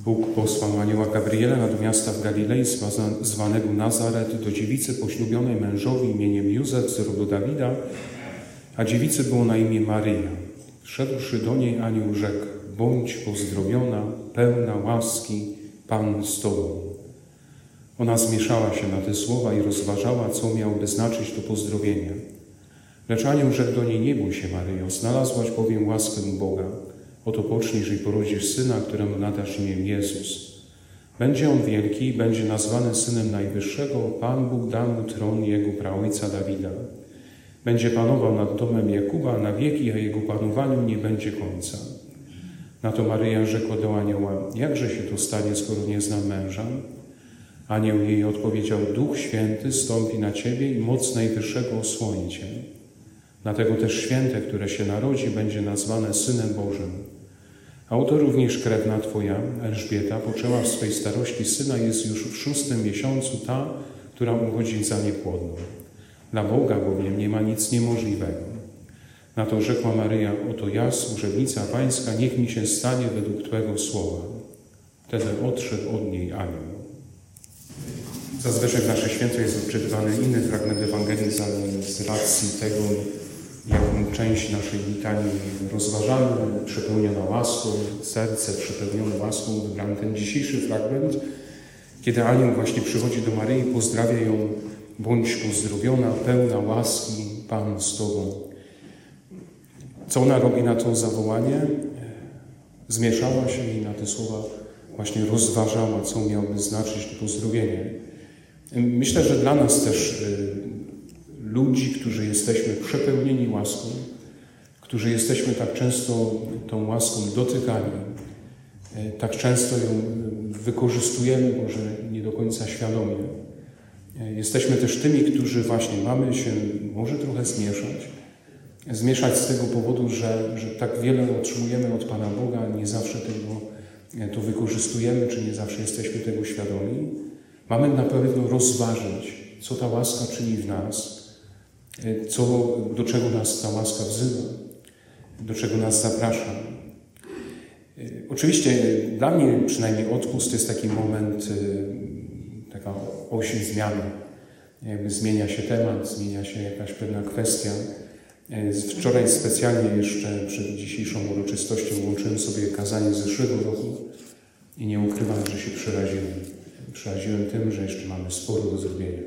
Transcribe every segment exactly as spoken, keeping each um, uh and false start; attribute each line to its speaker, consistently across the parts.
Speaker 1: Bóg posłał anioła Gabriela do miasta w Galilei zwanego Nazaret do dziewicy poślubionej mężowi imieniem Józef z rodu Dawida, a dziewicy było na imię Maryja. Wszedłszy do niej anioł rzekł: bądź pozdrowiona, pełna łaski, Pan z Tobą. Ona zmieszała się na te słowa i rozważała, co miałoby znaczyć to pozdrowienie. Lecz anioł rzekł do niej: nie bój się, Maryjo, znalazłaś bowiem łaskę u Boga. Oto poczniesz i porodzisz syna, któremu nadasz imię Jezus. Będzie on wielki i będzie nazwany Synem Najwyższego. Pan Bóg da mu tron jego praojca Dawida. Będzie panował nad domem Jakuba na wieki, a jego panowaniu nie będzie końca. Na to Maryja rzekła do anioła: jakże się to stanie, skoro nie znam męża? Anioł jej odpowiedział: Duch Święty stąpi na ciebie i moc Najwyższego osłoni cię. Dlatego też święte, które się narodzi, będzie nazwane Synem Bożym. A oto również krewna twoja, Elżbieta, poczęła w swej starości syna, jest już w szóstym miesiącu ta, która uchodzi za niepłodną. Dla Boga bowiem nie ma nic niemożliwego. Na to rzekła Maryja: oto ja, służebnica Pańska, niech mi się stanie według Twego słowa. Wtedy odszedł od niej anioł. Zazwyczaj w naszej świętej jest odczytywany inny fragment Ewangelii z racji tego, jaką część naszej litanii rozważamy, przepełniona łaską, serce przepełnione łaską. Wybrałem ten dzisiejszy fragment, kiedy anioł właśnie przychodzi do Maryi, pozdrawia ją: bądź pozdrowiona, pełna łaski, Pan z Tobą. Co ona robi na to zawołanie? Zmieszała się i na te słowa właśnie rozważała, co miałoby znaczyć to pozdrowienie. Myślę, że dla nas też, ludzi, którzy jesteśmy przepełnieni łaską, którzy jesteśmy tak często tą łaską dotykani, tak często ją wykorzystujemy, może nie do końca świadomie. Jesteśmy też tymi, którzy właśnie mamy się może trochę zmieszać. Zmieszać z tego powodu, że, że tak wiele otrzymujemy od Pana Boga, nie zawsze tego, to wykorzystujemy, czy nie zawsze jesteśmy tego świadomi. Mamy na pewno rozważyć, co ta łaska czyni w nas, co, do czego nas ta łaska wzywa, do czego nas zaprasza. Oczywiście dla mnie przynajmniej odpust jest taki moment, taka oś zmiany. Jakby zmienia się temat, zmienia się jakaś pewna kwestia. Wczoraj specjalnie jeszcze przed dzisiejszą uroczystością łączyłem sobie kazanie z zeszłego roku i nie ukrywam, że się przeraziłem. Przeraziłem tym, że jeszcze mamy sporo do zrobienia.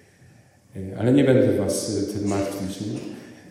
Speaker 1: Ale nie będę Was tym martwić. Nie?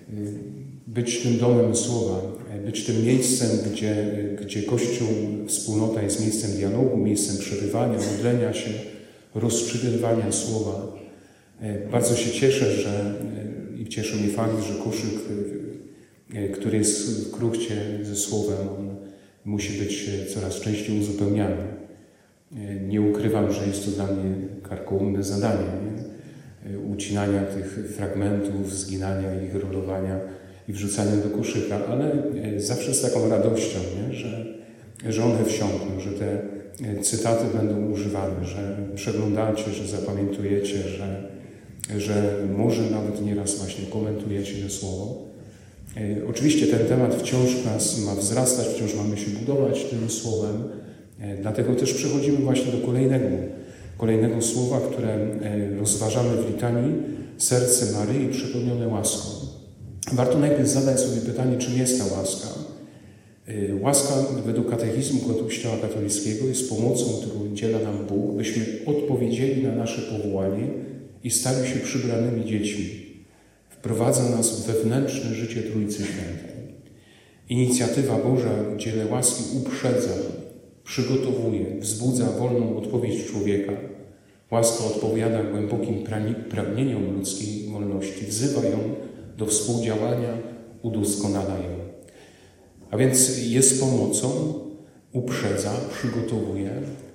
Speaker 1: Być tym domem słowa, być tym miejscem, gdzie, gdzie Kościół, wspólnota jest miejscem dialogu, miejscem przebywania, modlenia się, rozczytywania słowa. Bardzo się cieszę, że i cieszy mnie fakt, że koszyk, który jest w kruchcie ze słowem, on musi być coraz częściej uzupełniany. Nie ukrywam, że jest to dla mnie karkołomne zadanie, nie? Ucinania tych fragmentów, zginania ich, rolowania i wrzucania do koszyka, ale zawsze z taką radością, nie? Że, że one wsiąkną, że te cytaty będą używane, że przeglądacie, że zapamiętujecie, że, że może nawet nieraz właśnie komentujecie to słowo. Oczywiście ten temat wciąż nas ma wzrastać, wciąż mamy się budować tym słowem, dlatego też przechodzimy właśnie do kolejnego, kolejnego słowa, które rozważamy w litanii: serce Maryi przepełnione łaską. Warto najpierw zadać sobie pytanie, czym jest ta łaska. Łaska według katechizmu Kościoła katolickiego jest pomocą, którą udziela nam Bóg, byśmy odpowiedzieli na nasze powołanie i stali się przybranymi dziećmi. Wprowadza nas w wewnętrzne życie Trójcy Świętej. Inicjatywa Boża w dziele łaski uprzedza, przygotowuje, wzbudza wolną odpowiedź człowieka. Łaska odpowiada głębokim pragnieniom ludzkiej wolności, wzywa ją do współdziałania, udoskonala ją. A więc jest pomocą, uprzedza, przygotowuje,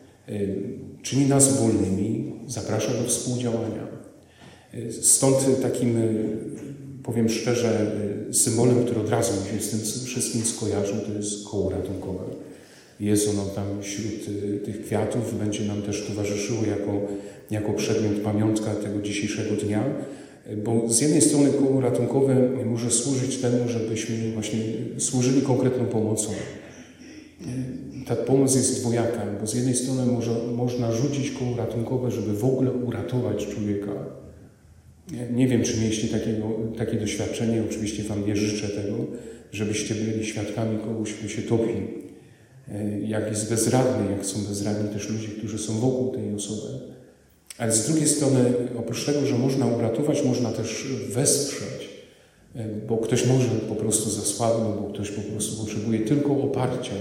Speaker 1: czyni nas wolnymi, zaprasza do współdziałania. Stąd takim, powiem szczerze, symbolem, który od razu mi się z tym wszystkim skojarzył, to jest koło ratunkowe. Jest ono tam wśród tych kwiatów, będzie nam też towarzyszyło jako, jako przedmiot, pamiątka tego dzisiejszego dnia, bo z jednej strony koło ratunkowe może służyć temu, żebyśmy właśnie służyli konkretną pomocą. ta pomoc jest dwojaka, bo z jednej strony może, można rzucić koło ratunkowe, żeby w ogóle uratować człowieka. Nie, nie wiem, czy mieliście takiego, takie doświadczenie, oczywiście Wam nie życzę tego, żebyście byli świadkami kogoś, kto się topi, jak jest bezradny, jak są bezradni też ludzie, którzy są wokół tej osoby. Ale z drugiej strony, oprócz tego, że można uratować, można też wesprzeć, bo ktoś może po prostu zasłabnąć, bo ktoś po prostu potrzebuje tylko oparcia.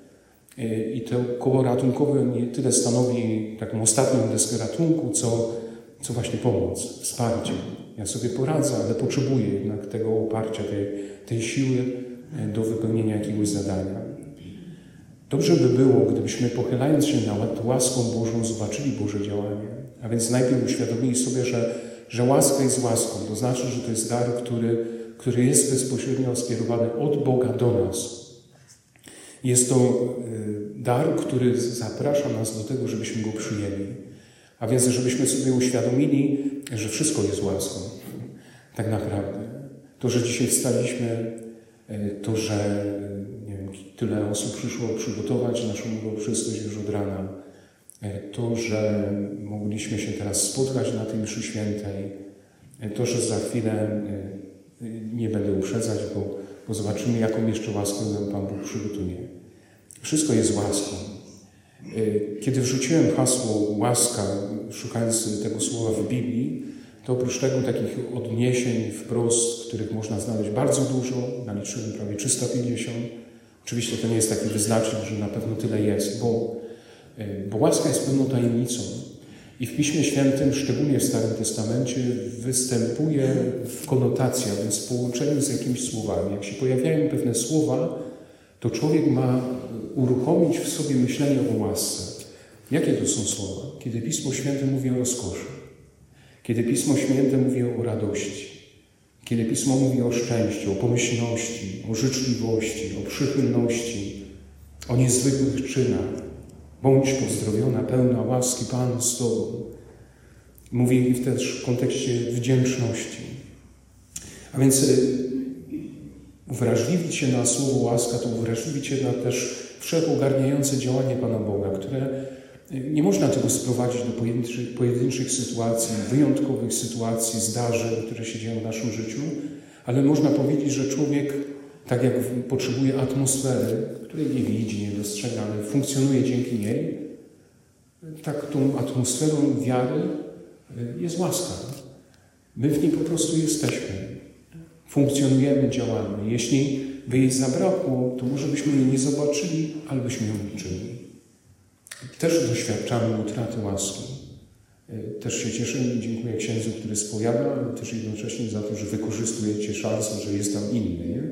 Speaker 1: I to koło ratunkowe nie tyle stanowi taką ostatnią deskę ratunku, co, co właśnie pomoc, wsparcie. Ja sobie poradzę, ale potrzebuję jednak tego oparcia, tej, tej siły do wypełnienia jakiegoś zadania. Dobrze by było, gdybyśmy pochylając się nad łaską Bożą zobaczyli Boże działanie. A więc najpierw uświadomili sobie, że, że łaska jest łaską. To znaczy, że to jest dar, który, który jest bezpośrednio skierowany od Boga do nas. Jest to dar, który zaprasza nas do tego, żebyśmy go przyjęli. A więc, żebyśmy sobie uświadomili, że wszystko jest łaską. Tak naprawdę. To, że dzisiaj wstaliśmy, to, że nie wiem, tyle osób przyszło przygotować naszą uroczystość już od rana, to, że mogliśmy się teraz spotkać na tej mszy świętej, to, że za chwilę nie będę uprzedzać, bo, bo zobaczymy, jaką jeszcze łaskę nam Pan Bóg przygotuje. Wszystko jest łaską. Kiedy wrzuciłem hasło łaska, szukając tego słowa w Biblii, to oprócz tego takich odniesień wprost, których można znaleźć bardzo dużo, naliczyłem prawie trzysta pięćdziesiąt. Oczywiście to nie jest taki wyznacznik, że na pewno tyle jest, bo, bo łaska jest pewną tajemnicą. I w Piśmie Świętym, szczególnie w Starym Testamencie, występuje w konotacji, a więc w połączeniu z jakimiś słowami. Jak się pojawiają pewne słowa, to człowiek ma uruchomić w sobie myślenie o łasce. Jakie to są słowa? Kiedy Pismo Święte mówi o rozkoszy, kiedy Pismo Święte mówi o radości, kiedy Pismo mówi o szczęściu, o pomyślności, o życzliwości, o przychylności, o niezwykłych czynach. Bądź pozdrowiona, pełna łaski, Pan z Tobą. Mówi też w kontekście wdzięczności. A więc uwrażliwić się na słowo łaska, to uwrażliwić się na też wszechogarniające działanie Pana Boga, które nie można tego sprowadzić do pojedynczych, pojedynczych sytuacji, wyjątkowych sytuacji, zdarzeń, które się dzieją w naszym życiu, ale można powiedzieć, że człowiek, tak jak potrzebuje atmosfery, której nie widzi, nie dostrzega, ale funkcjonuje dzięki niej, tak tą atmosferą wiary jest łaska. My w niej po prostu jesteśmy. Funkcjonujemy, działamy. Jeśli by jej zabrakło, to może byśmy jej nie zobaczyli, ale byśmy ją liczyli. Też doświadczamy utraty łaski. Też się cieszę i dziękuję księdzu, który spowiada, ale też jednocześnie za to, że wykorzystujecie szansę, że jest tam inny. Nie?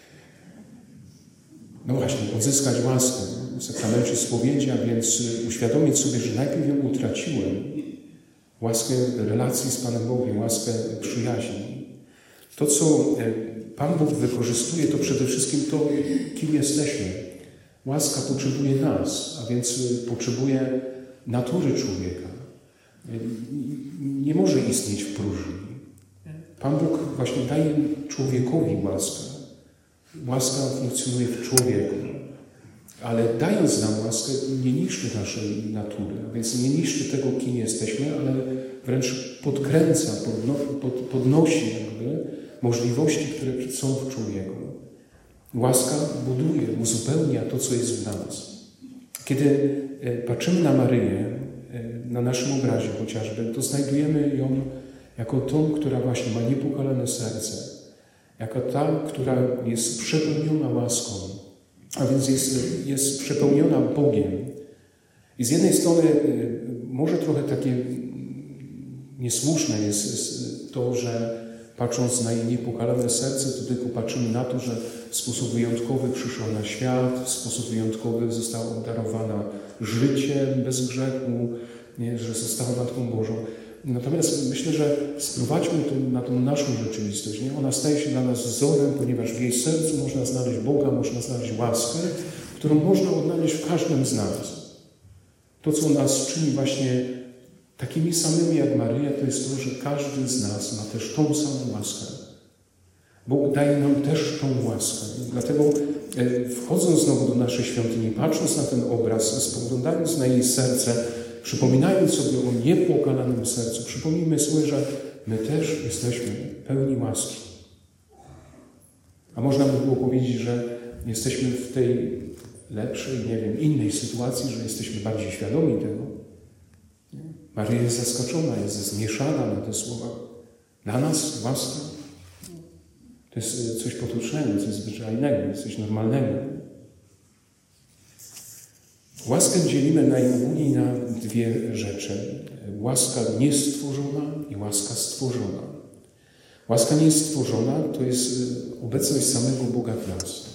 Speaker 1: No właśnie, odzyskać łaskę w sakramencie spowiedzi, a więc uświadomić sobie, że najpierw ją utraciłem. Łaskę relacji z Panem Bogiem, łaskę przyjaźni. To, co Pan Bóg wykorzystuje, to przede wszystkim to, kim jesteśmy. Łaska potrzebuje nas, a więc potrzebuje natury człowieka. Nie może istnieć w próżni. Pan Bóg właśnie daje człowiekowi łaskę. Łaska funkcjonuje w człowieku, ale dając nam łaskę, nie niszczy naszej natury, a więc nie niszczy tego, kim jesteśmy, ale wręcz podkręca, podno, pod, podnosi jakby możliwości, które są w człowieku. Łaska buduje, uzupełnia to, co jest w nas. Kiedy patrzymy na Maryję, na naszym obrazie chociażby, to znajdujemy ją jako tą, która właśnie ma niepokalane serce, jako ta, która jest przepełniona łaską, a więc jest, jest przepełniona Bogiem. I z jednej strony może trochę takie niesłuszne jest to, że patrząc na jej niepokalane serce, to tylko patrzymy na to, że w sposób wyjątkowy przyszła na świat, w sposób wyjątkowy została obdarowana życiem bez grzechu, nie, że została Matką Bożą. Natomiast myślę, że sprowadźmy to na tą naszą rzeczywistość. Nie? Ona staje się dla nas wzorem, ponieważ w jej sercu można znaleźć Boga, można znaleźć łaskę, którą można odnaleźć w każdym z nas. To, co nas czyni właśnie takimi samymi jak Maryja, to jest to, że każdy z nas ma też tą samą łaskę. Bóg daje nam też tą łaskę. Dlatego wchodząc znowu do naszej świątyni, patrząc na ten obraz, spoglądając na jej serce, przypominając sobie o niepokalanym sercu, przypomnijmy sobie, że my też jesteśmy pełni łaski. A można by było powiedzieć, że jesteśmy w tej lepszej, nie wiem, innej sytuacji, że jesteśmy bardziej świadomi tego. Nie? Maryja jest zaskoczona, jest zmieszana na te słowa. Dla nas łaska to jest coś potocznego, coś zwyczajnego, coś normalnego. Łaskę dzielimy najogólniej na dwie rzeczy. Łaska niestworzona i łaska stworzona. Łaska niestworzona to jest obecność samego Boga w nas.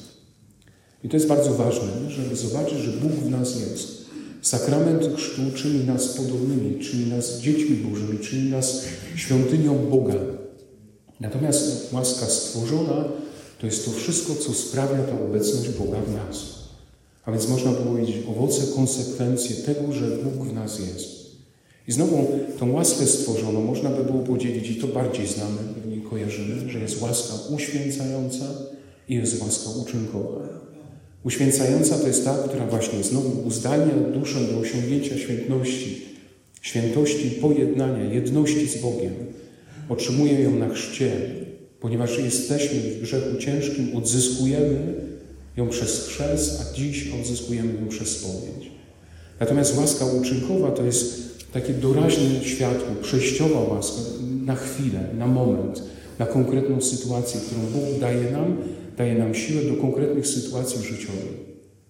Speaker 1: I to jest bardzo ważne, żeby zobaczyć, że Bóg w nas jest. Sakrament chrztu czyni nas podobnymi, czyni nas dziećmi Bożymi, czyni nas świątynią Boga. Natomiast łaska stworzona to jest to wszystko, co sprawia ta obecność Boga w nas. A więc można powiedzieć owoce, konsekwencje tego, że Bóg w nas jest. I znowu tą łaskę stworzoną można by było podzielić, i to bardziej znamy, pewnie kojarzymy, że jest łaska uświęcająca i jest łaska uczynkowa. Uświęcająca to jest ta, która właśnie znowu uzdalnia duszę do osiągnięcia świętości, świętości pojednania, jedności z Bogiem. Otrzymuje ją na chrzcie, ponieważ jesteśmy w grzechu ciężkim, odzyskujemy ją przez chrzest, a dziś odzyskujemy ją przez spowiedź. Natomiast łaska uczynkowa to jest takie doraźne światło, przejściowa łaska na chwilę, na moment, na konkretną sytuację, którą Bóg daje nam, daje nam siłę do konkretnych sytuacji życiowych.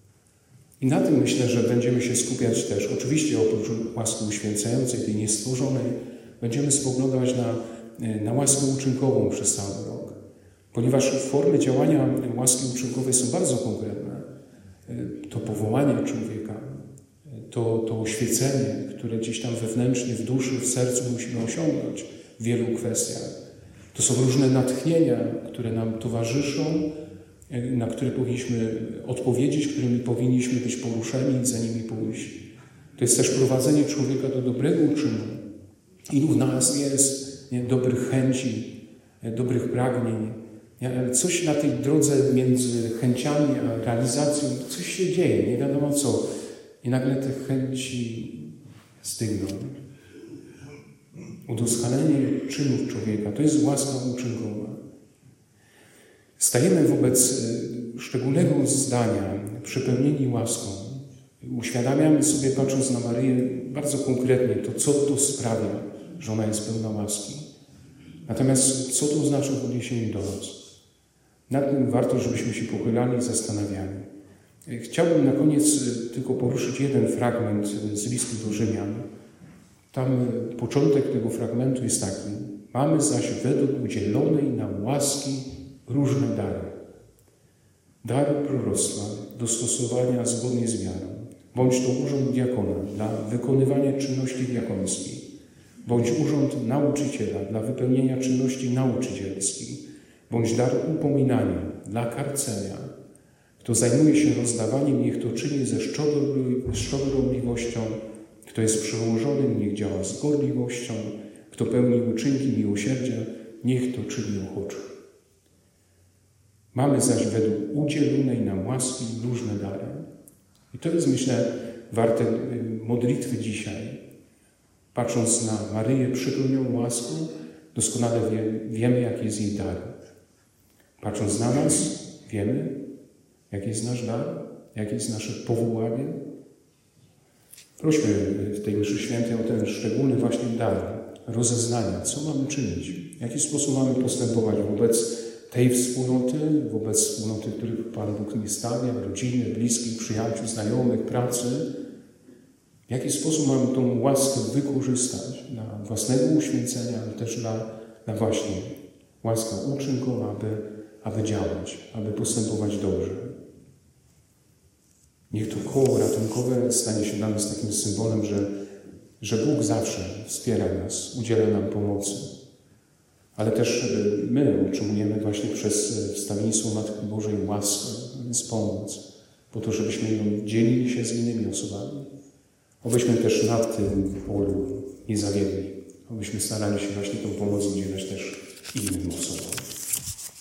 Speaker 1: I na tym myślę, że będziemy się skupiać też. Oczywiście oprócz łaski uświęcającej, tej niestworzonej, będziemy spoglądać na, na łaskę uczynkową przez cały rok. Ponieważ formy działania łaski uczynkowej są bardzo konkretne. To powołanie człowieka, to, to oświecenie, które gdzieś tam wewnętrznie, w duszy, w sercu musimy osiągnąć w wielu kwestiach. To są różne natchnienia, które nam towarzyszą, na które powinniśmy odpowiedzieć, którymi powinniśmy być poruszeni i za nimi pójść. To jest też prowadzenie człowieka do dobrego czynu. Ilu w nas jest nie, dobrych chęci, dobrych pragnień, nie, ale coś na tej drodze między chęciami a realizacją, coś się dzieje, nie wiadomo co. I nagle te chęci stygną. Udoskonalenie czynów człowieka to jest łaska uczynkowa. Stajemy wobec szczególnego zdania, przepełnieni łaską. Uświadamiamy sobie, patrząc na Maryję, bardzo konkretnie to, co to sprawia, że ona jest pełna łaski. Natomiast co to znaczy w odniesieniu do nas? Nad tym warto, żebyśmy się pochylali i zastanawiali. Chciałbym na koniec tylko poruszyć jeden fragment z listu do Rzymian. Tam początek tego fragmentu jest taki. Mamy zaś według udzielonej nam łaski różne dary. Dar proroctwa do stosowania zgodnie z wiarą, bądź to urząd diakona dla wykonywania czynności diakońskiej, bądź urząd nauczyciela dla wypełnienia czynności nauczycielskich, bądź dar upominania dla karcenia. Kto zajmuje się rozdawaniem, niech to czyni ze szczodrobliwością. Kto jest przełożonym, niech działa z gorliwością. Kto pełni uczynki miłosierdzia, niech to czyni ochoczo. Mamy zaś według udzielonej nam łaski różne dary. I to jest, myślę, warte modlitwy dzisiaj. Patrząc na Maryję przypełnioną łaską, doskonale wie, wiemy, jaki jest jej dar. Patrząc na nas, wiemy, jaki jest nasz dar, jakie jest nasze powołanie. Prośmy w tej mszy świętej o ten szczególny właśnie dar rozeznania, co mamy czynić, w jaki sposób mamy postępować wobec tej wspólnoty, wobec wspólnoty, których Pan Bóg nie stawia, rodziny, bliskich, przyjaciół, znajomych, pracy. W jaki sposób mamy tą łaskę wykorzystać dla własnego uświęcenia, ale też dla, dla właśnie łaska uczynkowa, aby, aby działać, aby postępować dobrze. Niech to koło ratunkowe stanie się dla nas takim symbolem, że, że Bóg zawsze wspiera nas, udziela nam pomocy. Ale też my otrzymujemy właśnie przez wstawiennictwo Matki Bożej łaskę, więc pomoc, po to, żebyśmy ją dzielili się z innymi osobami. Obyśmy też na tym polu nie zawiedli, abyśmy starali się właśnie tą pomoc udzielać też innym osobom.